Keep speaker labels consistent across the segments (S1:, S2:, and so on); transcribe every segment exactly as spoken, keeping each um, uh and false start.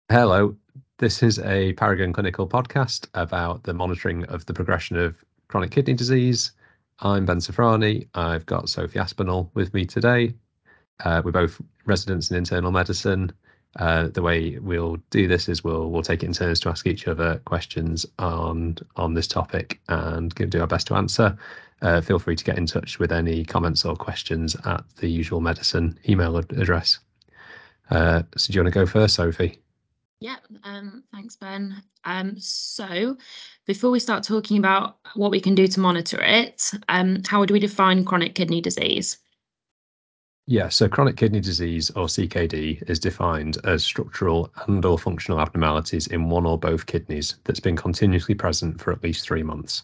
S1: Hello, this is a Paragon Clinical podcast about the monitoring of the progression of chronic kidney disease. I'm Ben Safrani. I've got Sophie Aspinall with me today. Uh, we're both residents in internal medicine. Uh, the way we'll do this is we'll we'll take it in turns to ask each other questions on on this topic and do our best to answer. Uh, feel free to get in touch with any comments or questions at the usual medicine email address. Uh, so do you want to go first, Sophie?
S2: Yeah, um, thanks, Ben. Um, so before we start talking about what we can do to monitor it, um, how would we define chronic kidney disease?
S1: Yeah, so chronic kidney disease, or C K D, is defined as structural and or functional abnormalities in one or both kidneys that's been continuously present for at least three months.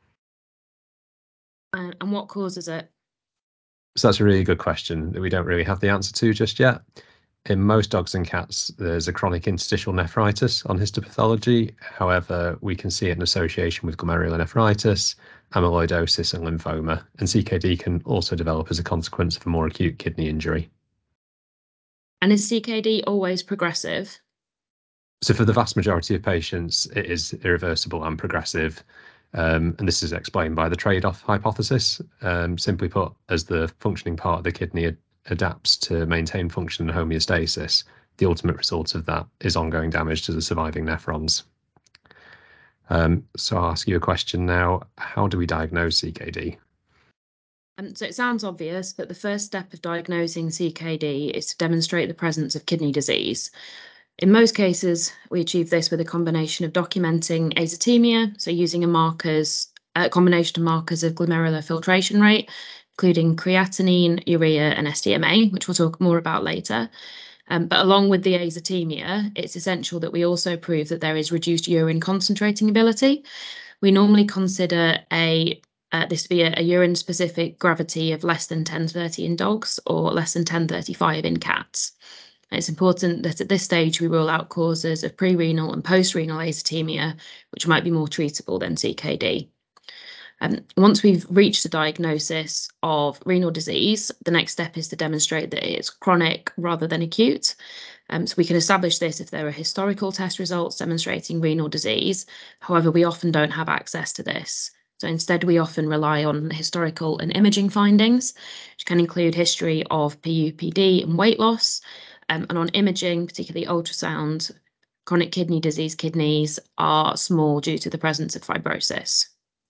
S2: Uh, and what causes it?
S1: So that's a really good question that we don't really have the answer to just yet. In most dogs and cats, there's a chronic interstitial nephritis on histopathology. However, we can see it in association with glomerulonephritis, amyloidosis, and lymphoma. And C K D can also develop as a consequence of a more acute kidney injury.
S2: And is C K D always progressive?
S1: So for the vast majority of patients, it is irreversible and progressive. Um, and this is explained by the trade-off hypothesis. Um, simply put, as the functioning part of the kidney ad adapts to maintain function and homeostasis, the ultimate result of that is ongoing damage to the surviving nephrons. Um, so I'll ask you a question now. How do we diagnose C K D?
S2: Um, so it sounds obvious, but the first step of diagnosing C K D is to demonstrate the presence of kidney disease. In most cases, we achieve this with a combination of documenting azotemia, so using a markers, a combination of markers of glomerular filtration rate, including creatinine, urea, and S D M A, which we'll talk more about later. Um, but along with the azotemia, it's essential that we also prove that there is reduced urine concentrating ability. We normally consider a uh, this via a urine specific gravity of less than ten thirty in dogs or less than ten thirty-five in cats. It's important that at this stage we rule out causes of pre-renal and post-renal azotemia, which might be more treatable than C K D. Um, once we've reached a diagnosis of renal disease, the next step is to demonstrate that it's chronic rather than acute. Um, so we can establish this if there are historical test results demonstrating renal disease. However, we often don't have access to this. So instead, we often rely on historical and imaging findings, which can include history of P U P D and weight loss. Um, and on imaging, particularly ultrasound, chronic kidney disease kidneys are small due to the presence of fibrosis.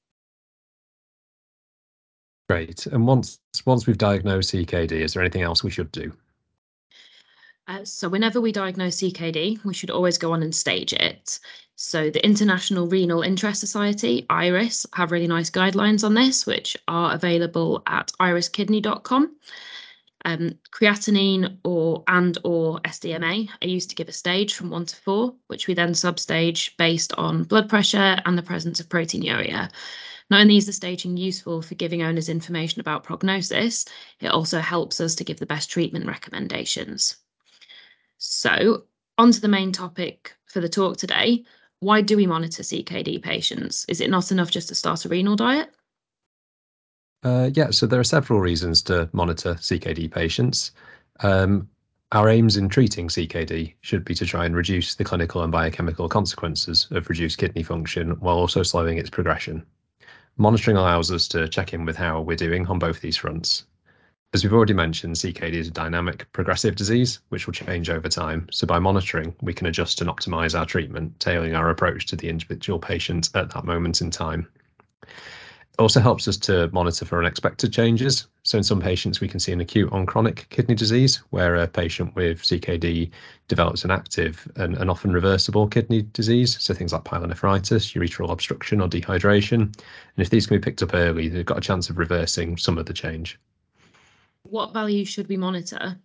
S1: Great. And once once we've diagnosed C K D, is there anything else we should do?
S2: Uh, so whenever we diagnose C K D, we should always go on and stage it. So the International Renal Interest Society, IRIS, have really nice guidelines on this, which are available at iris kidney dot com. Um, creatinine or and or S D M A are used to give a stage from one to four, which we then substage based on blood pressure and the presence of proteinuria. Not only is the staging useful for giving owners information about prognosis, it also helps us to give the best treatment recommendations. So, on to the main topic for the talk today. Why do we monitor C K D patients? Is it not enough just to start a renal diet?
S1: Uh, yeah, so there are several reasons to monitor C K D patients. Um, our aims in treating C K D should be to try and reduce the clinical and biochemical consequences of reduced kidney function while also slowing its progression. Monitoring allows us to check in with how we're doing on both these fronts. As we've already mentioned, C K D is a dynamic progressive disease, which will change over time. So by monitoring, we can adjust and optimize our treatment, tailoring our approach to the individual patient at that moment in time. It also helps us to monitor for unexpected changes. So in some patients, we can see an acute on chronic kidney disease, where a patient with C K D develops an active and, and often reversible kidney disease. So things like pyelonephritis, urethral obstruction, or dehydration. And if these can be picked up early, they've got a chance of reversing some of the change.
S2: What values should we monitor?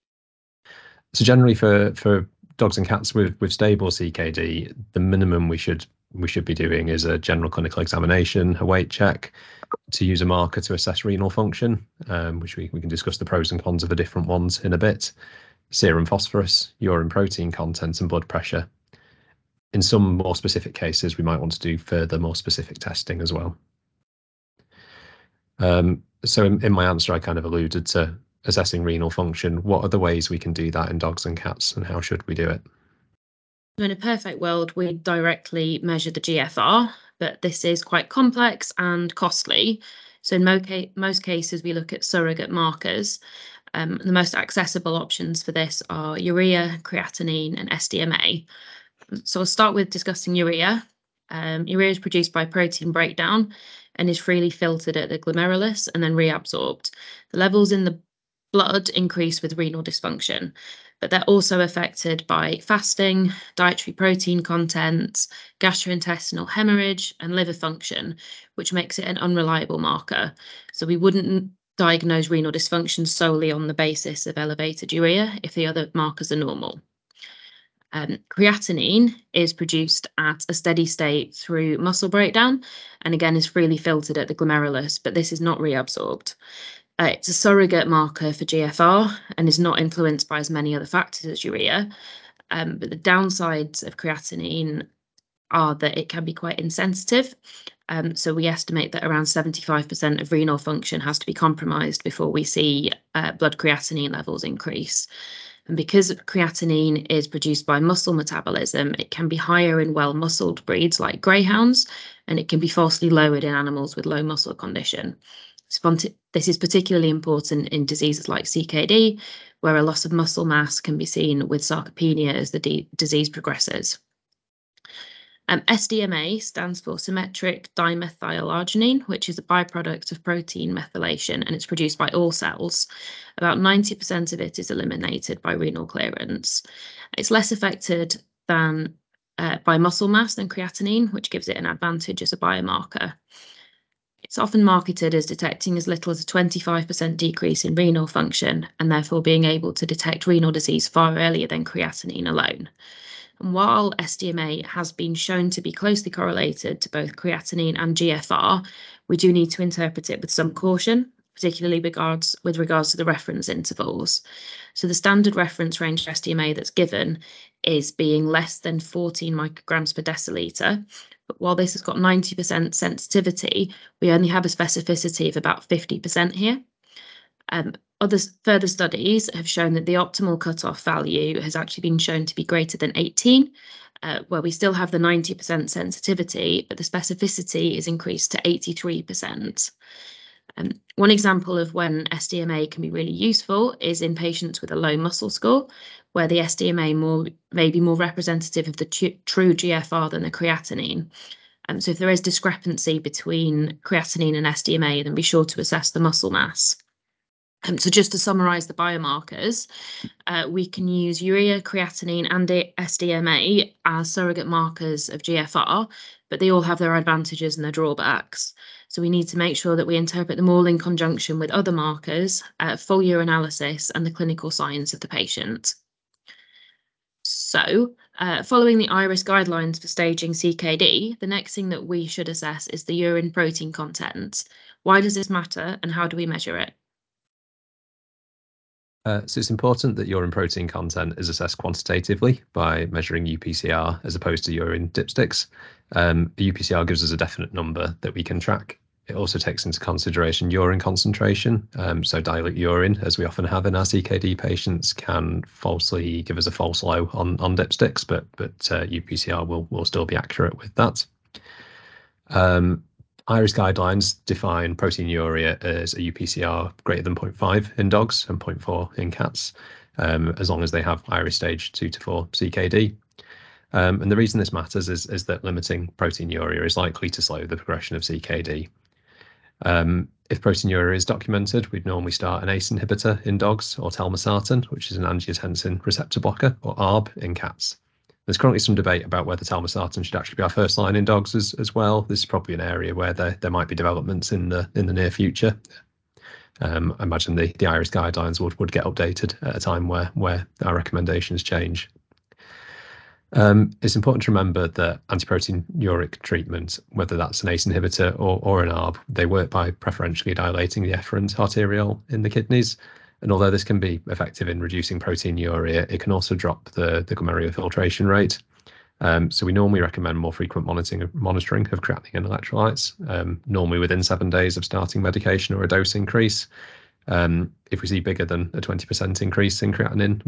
S1: So generally for for dogs and cats with with stable C K D, the minimum we should we should be doing is a general clinical examination, a weight check, to use a marker to assess renal function, um, which we, we can discuss the pros and cons of the different ones in a bit. Serum phosphorus, urine protein content, and blood pressure. In some more specific cases, we might want to do further, more specific testing as well. Um, so in, in my answer, I kind of alluded to assessing renal function. What are the ways we can do that in dogs and cats, and how should we do it?
S2: In a perfect world, we directly measure the G F R, but this is quite complex and costly. So in mo ca most cases, we look at surrogate markers. Um, the most accessible options for this are urea, creatinine, and S D M A. So I'll start with discussing urea. Um, urea is produced by protein breakdown and is freely filtered at the glomerulus and then reabsorbed. The levels in the blood increase with renal dysfunction, but they're also affected by fasting, dietary protein content, gastrointestinal hemorrhage, and liver function, which makes it an unreliable marker. So we wouldn't diagnose renal dysfunction solely on the basis of elevated urea if the other markers are normal. Um, creatinine is produced at a steady state through muscle breakdown and again is freely filtered at the glomerulus, but this is not reabsorbed. Uh, it's a surrogate marker for G F R and is not influenced by as many other factors as urea. Um, but the downsides of creatinine are that it can be quite insensitive. Um, so we estimate that around seventy-five percent of renal function has to be compromised before we see uh, blood creatinine levels increase. And because creatinine is produced by muscle metabolism, it can be higher in well-muscled breeds like greyhounds, and it can be falsely lowered in animals with low muscle condition. This is particularly important in diseases like C K D, where a loss of muscle mass can be seen with sarcopenia as the disease progresses. Um, S D M A stands for symmetric dimethylarginine, which is a byproduct of protein methylation, and it's produced by all cells. About ninety percent of it is eliminated by renal clearance. It's less affected than uh, by muscle mass than creatinine, which gives it an advantage as a biomarker. It's often marketed as detecting as little as a twenty-five percent decrease in renal function, and therefore being able to detect renal disease far earlier than creatinine alone. And while S D M A has been shown to be closely correlated to both creatinine and G F R, we do need to interpret it with some caution, particularly regards, with regards to the reference intervals. So the standard reference range for S D M A that's given is being less than fourteen micrograms per deciliter. But while this has got ninety percent sensitivity, we only have a specificity of about fifty percent here. Um, other further studies have shown that the optimal cutoff value has actually been shown to be greater than eighteen, uh, where we still have the ninety percent sensitivity, but the specificity is increased to eighty-three percent. Um, one example of when S D M A can be really useful is in patients with a low muscle score, where the S D M A more, may be more representative of the true G F R than the creatinine. Um, so if there is discrepancy between creatinine and S D M A, then be sure to assess the muscle mass. Um, so just to summarise the biomarkers, uh, we can use urea, creatinine and S D M A as surrogate markers of G F R, but they all have their advantages and their drawbacks. So we need to make sure that we interpret them all in conjunction with other markers, uh, full urinalysis and the clinical signs of the patient. So uh, following the IRIS guidelines for staging C K D, the next thing that we should assess is the urine protein content. Why does this matter and how do we measure it?
S1: Uh, so it's important that urine protein content is assessed quantitatively by measuring U P C R as opposed to urine dipsticks. Um, a U P C R gives us a definite number that we can track. It also takes into consideration urine concentration. Um, so dilute urine, as we often have in our C K D patients, can falsely give us a false low on, on dipsticks, but but uh, U P C R will, will still be accurate with that. Um, IRIS guidelines define proteinuria as a U P C R greater than zero point five in dogs and zero point four in cats, um, as long as they have IRIS stage two to four C K D. Um, and the reason this matters is, is that limiting proteinuria is likely to slow the progression of C K D. Um, if proteinuria is documented, we'd normally start an A C E inhibitor in dogs or telmisartan, which is an angiotensin receptor blocker, or A R B in cats. There's currently some debate about whether telmisartan should actually be our first line in dogs as, as well. This is probably an area where there, there might be developments in the in the near future. Um, I imagine the, the IRIS guidelines would, would get updated at a time where, where our recommendations change. Um, it's important to remember that antiproteinuric treatment, whether that's an A C E inhibitor or, or an A R B, they work by preferentially dilating the efferent arteriole in the kidneys. And although this can be effective in reducing proteinuria, it can also drop the, the glomerular filtration rate. Um, so we normally recommend more frequent monitoring of, monitoring of creatinine and electrolytes, um, normally within seven days of starting medication or a dose increase. Um, if we see bigger than a twenty percent increase in creatinine, we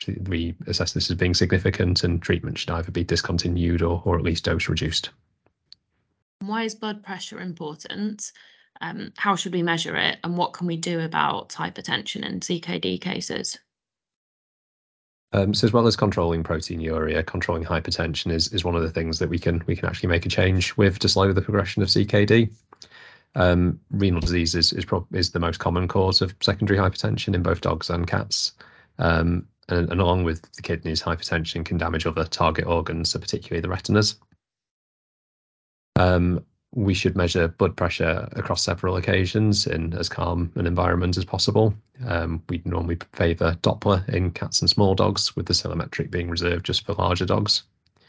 S1: we assess this as being significant, and treatment should either be discontinued or, or at least dose reduced.
S2: Why is blood pressure important? Um, how should we measure it? And what can we do about hypertension in C K D cases?
S1: Um, so as well as controlling proteinuria, controlling hypertension is, is one of the things that we can we can actually make a change with to slow the progression of C K D. Um, renal disease is is, prob- is the most common cause of secondary hypertension in both dogs and cats. Um, and, and along with the kidneys, hypertension can damage other target organs, so particularly the retinas. Um, we should measure blood pressure across several occasions in as calm an environment as possible. Um, we normally favour Doppler in cats and small dogs, with the ceilometric being reserved just for larger dogs.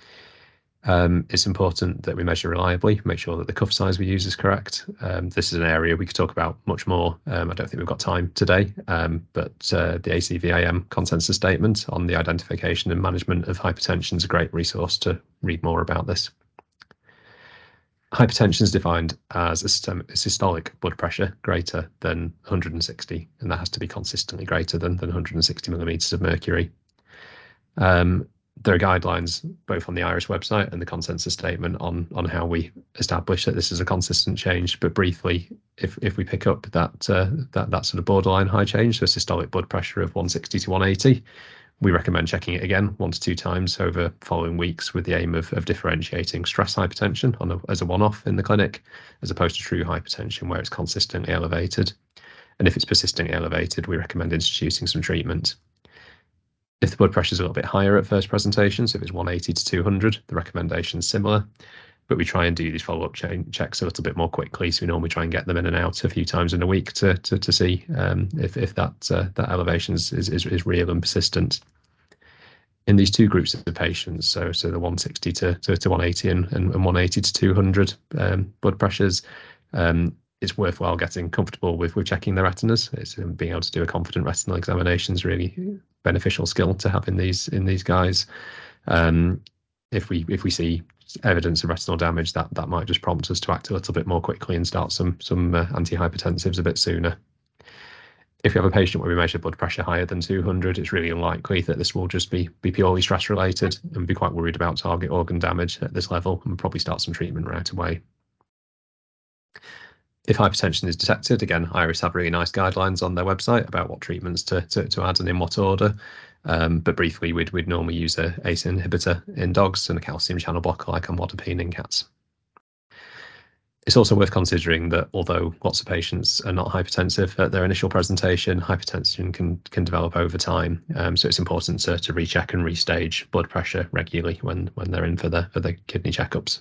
S1: Um, it's important that we measure reliably, make sure that the cuff size we use is correct. Um, this is an area we could talk about much more. Um, I don't think we've got time today, um, but uh, the A C V I M consensus statement on the identification and management of hypertension is a great resource to read more about this. Hypertension is defined as a systolic blood pressure greater than one hundred sixty, and that has to be consistently greater than, than one hundred sixty millimeters of mercury. Um, there are guidelines both on the IRIS website and the consensus statement on on how we establish that this is a consistent change. But briefly, if if we pick up that uh, that that sort of borderline high change, so systolic blood pressure of one sixty to one eighty, we recommend checking it again one to two times over following weeks, with the aim of, of differentiating stress hypertension on a, as a one-off in the clinic, as opposed to true hypertension where it's consistently elevated. And if it's persistently elevated, we recommend instituting some treatment. If the blood pressure is a little bit higher at first presentation, so if it's one eighty to two hundred, the recommendation is similar. But we try and do these follow-up checks a little bit more quickly, so we normally try and get them in and out a few times in a week to to, to see um, if if that uh, that elevation is, is is real and persistent. In these two groups of patients, so so the one sixty to, to, to one eighty and, and, and one eighty to two hundred um, blood pressures, um, it's worthwhile getting comfortable with with checking the retinas. It's um, being able to do a confident retinal examination is really beneficial skill to have in these in these guys. Um, if we if we see evidence of retinal damage, that that might just prompt us to act a little bit more quickly and start some some uh, antihypertensives a bit sooner. If you have a patient where we measure blood pressure higher than two hundred, it's really unlikely that this will just be, be purely stress related, and be quite worried about target organ damage at this level, and probably start some treatment right away. If hypertension is detected, again, IRIS have really nice guidelines on their website about what treatments to, to, to add and in what order. Um, but briefly, we'd, we'd normally use a ACE inhibitor in dogs and a calcium channel blocker like amlodipine in cats. It's also worth considering that although lots of patients are not hypertensive at their initial presentation, hypertension can can develop over time. Um, so it's important to, to recheck and restage blood pressure regularly when when they're in for the for the kidney checkups.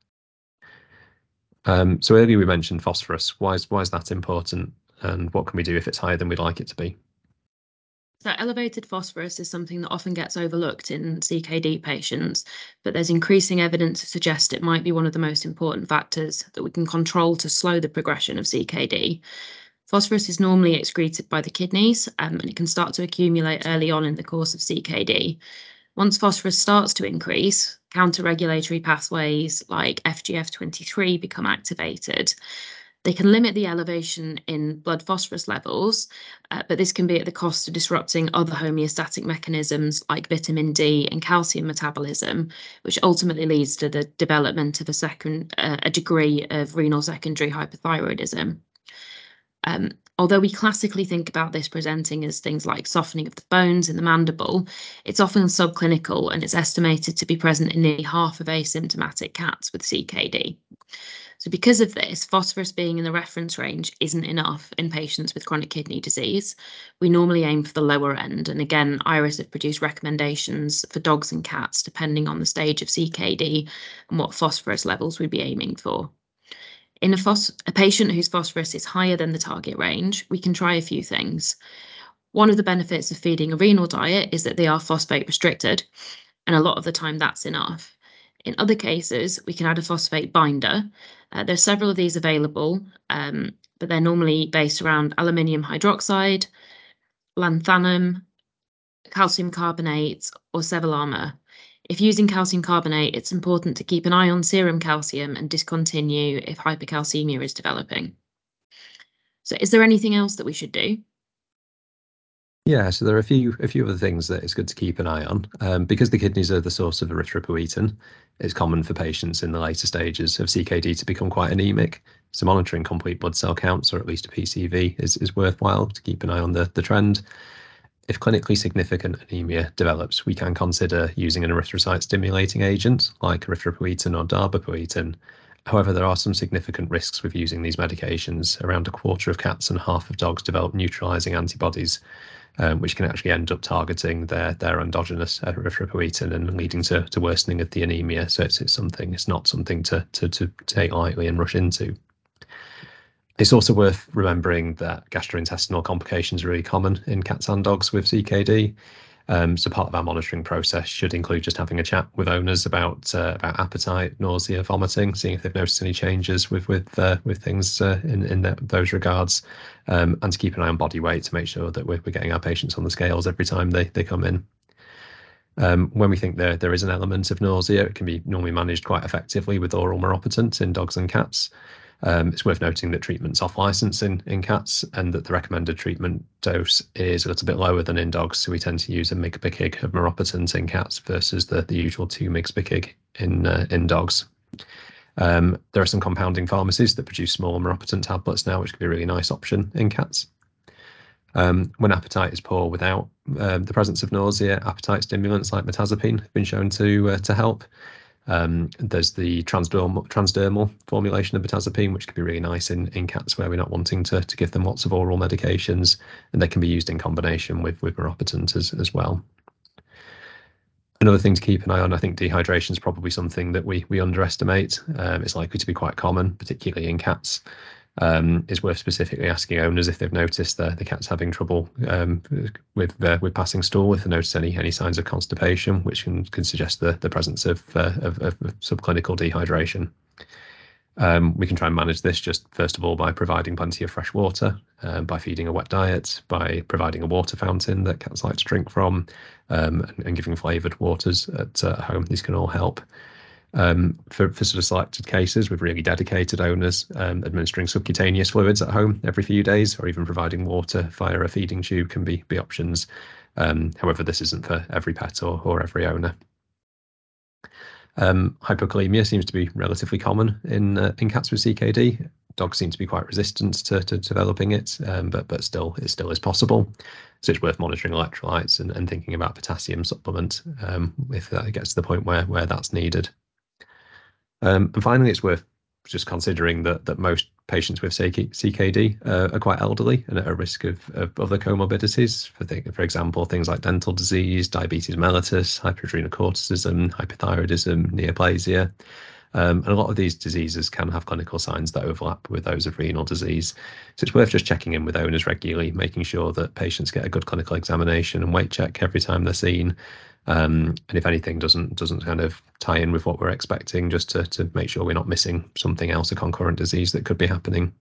S1: Um, so earlier we mentioned phosphorus. Why is why is that important, and what can we do if it's higher than we'd like it to be?
S2: So elevated phosphorus is something that often gets overlooked in C K D patients, but there's increasing evidence to suggest it might be one of the most important factors that we can control to slow the progression of C K D. Phosphorus is normally excreted by the kidneys, um, and it can start to accumulate early on in the course of C K D. Once phosphorus starts to increase, counter-regulatory pathways like F G F twenty-three become activated. They can limit the elevation in blood phosphorus levels, uh, but this can be at the cost of disrupting other homeostatic mechanisms like vitamin D and calcium metabolism, which ultimately leads to the development of a second uh, a degree of renal secondary hypothyroidism. Um, although we classically think about this presenting as things like softening of the bones in the mandible, it's often subclinical, and it's estimated to be present in nearly half of asymptomatic cats with C K D. So because of this, phosphorus being in the reference range isn't enough in patients with chronic kidney disease. We normally aim for the lower end, and again, IRIS have produced recommendations for dogs and cats depending on the stage of C K D and what phosphorus levels we'd be aiming for. In a, phos- a patient whose phosphorus is higher than the target range, we can try a few things. One of the benefits of feeding a renal diet is that they are phosphate restricted, and a lot of the time that's enough. In other cases, we can add a phosphate binder. Uh, there's several of these available, um, but they're normally based around aluminium hydroxide, lanthanum, calcium carbonate, or sevelamer. If using calcium carbonate, it's important to keep an eye on serum calcium and discontinue if hypercalcemia is developing. So is there anything else that we should do?
S1: Yeah, so there are a few a few other things that it's good to keep an eye on. Um, because the kidneys are the source of erythropoietin, it's common for patients in the later stages of C K D to become quite anemic. So monitoring complete blood cell counts, or at least a P C V, is, is worthwhile to keep an eye on the, the trend. If clinically significant anemia develops, we can consider using an erythrocyte stimulating agent like erythropoietin or darbepoetin. However, there are some significant risks with using these medications. Around a quarter of cats and half of dogs develop neutralizing antibodies, um, which can actually end up targeting their, their endogenous erythropoietin and leading to, to worsening of the anemia. So it's, it's something, it's not something to, to, to take lightly and rush into. It's also worth remembering that gastrointestinal complications are really common in cats and dogs with C K D. Um, so part of our monitoring process should include just having a chat with owners about uh, about appetite, nausea, vomiting, seeing if they've noticed any changes with with uh, with things uh, in in that, those regards, um, and to keep an eye on body weight to make sure that we're, we're getting our patients on the scales every time they they come in. Um, when we think there there is an element of nausea, it can be normally managed quite effectively with oral meropetent in dogs and cats. Um, it's worth noting that treatment's off license in, in cats and that the recommended treatment dose is a little bit lower than in dogs. So we tend to use a mg per kg of meropetent in cats versus the, the usual two mg per kg in, uh, in dogs. Um, there are some compounding pharmacies that produce small meropetent tablets now, which can be a really nice option in cats. Um, when appetite is poor without um, the presence of nausea, appetite stimulants like mirtazapine have been shown to uh, to help. Um, there's the transdermal, transdermal formulation of mirtazapine, which can be really nice in, in cats where we're not wanting to, to give them lots of oral medications, and they can be used in combination with, with meropetent as, as well. Another thing to keep an eye on, I think dehydration is probably something that we, we underestimate. Um, it's likely to be quite common, particularly in cats. Um, it's worth specifically asking owners if they've noticed the, the cat's having trouble um, with uh, with passing stool, if they notice any any signs of constipation, which can, can suggest the, the presence of, uh, of, of subclinical dehydration. Um, we can try and manage this just first of all by providing plenty of fresh water, um, by feeding a wet diet, by providing a water fountain that cats like to drink from, um, and, and giving flavoured waters at uh, home. These can all help. Um, for, for sort of selected cases with really dedicated owners, um, administering subcutaneous fluids at home every few days, or even providing water via a feeding tube can be, be options. Um, however, this isn't for every pet or, or every owner. Um, hypokalemia seems to be relatively common in uh, in cats with C K D. Dogs seem to be quite resistant to, to developing it, um, but but still it still is possible. So it's worth monitoring electrolytes and, and thinking about potassium supplement um, if that gets to the point where where that's needed. Um, and finally, it's worth just considering that that most patients with C K D uh, are quite elderly and at a risk of, of other comorbidities. For for example, things like dental disease, diabetes mellitus, hyperadrenocorticism, hypothyroidism, neoplasia. Um, and a lot of these diseases can have clinical signs that overlap with those of renal disease. So it's worth just checking in with owners regularly, making sure that patients get a good clinical examination and weight check every time they're seen. Um, and if anything doesn't doesn't kind of tie in with what we're expecting, just to, to make sure we're not missing something else, a concurrent disease that could be happening.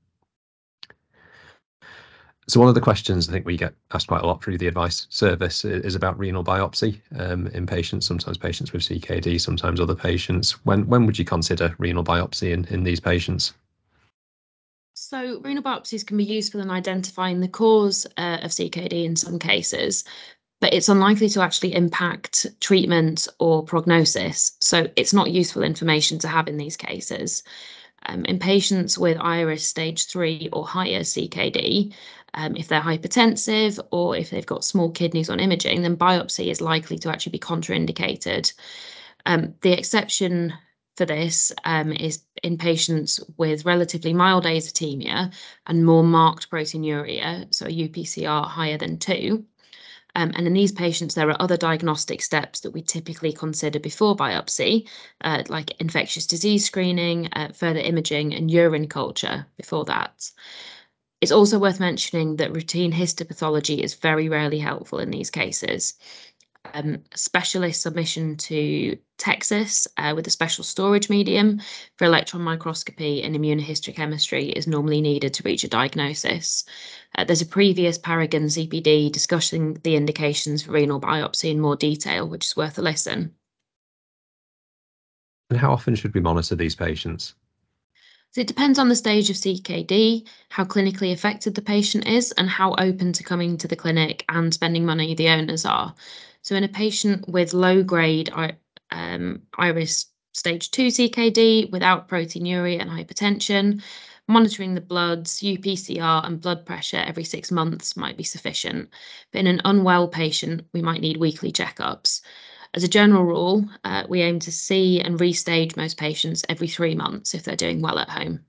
S1: So one of the questions I think we get asked quite a lot through the advice service is about renal biopsy um, in patients, sometimes patients with C K D, sometimes other patients. When when would you consider renal biopsy in, in these patients?
S2: So renal biopsies can be useful in identifying the cause uh, of C K D in some cases, but it's unlikely to actually impact treatment or prognosis. So it's not useful information to have in these cases. Um, in patients with IRIS stage three or higher C K D, um, if they're hypertensive or if they've got small kidneys on imaging, then biopsy is likely to actually be contraindicated. Um, the exception for this um, is in patients with relatively mild azotemia and more marked proteinuria, so a U P C R higher than two. Um, and in these patients, there are other diagnostic steps that we typically consider before biopsy, uh, like infectious disease screening, uh, further imaging, and urine culture before that. It's also worth mentioning that routine histopathology is very rarely helpful in these cases. Um, specialist submission to Texas uh, with a special storage medium for electron microscopy and immunohistochemistry is normally needed to reach a diagnosis. Uh, there's a previous Paragon C P D discussing the indications for renal biopsy in more detail, which is worth a listen.
S1: And how often should we monitor these patients?
S2: So it depends on the stage of C K D, how clinically affected the patient is, and how open to coming to the clinic and spending money the owners are. So in a patient with low grade um, iris stage two C K D without proteinuria and hypertension, monitoring the bloods, U P C R, and blood pressure every six months might be sufficient. But in an unwell patient, we might need weekly checkups. As a general rule, uh, we aim to see and restage most patients every three months if they're doing well at home.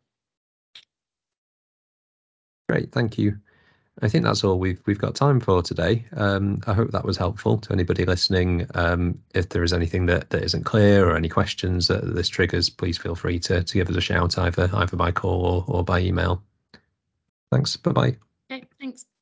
S1: Great, thank you. I think that's all we've we've got time for today. Um, I hope that was helpful to anybody listening. Um, if there is anything that, that isn't clear or any questions that this triggers, please feel free to, to give us a shout either either by call or, or by email. Thanks. Bye bye.
S2: Okay, thanks.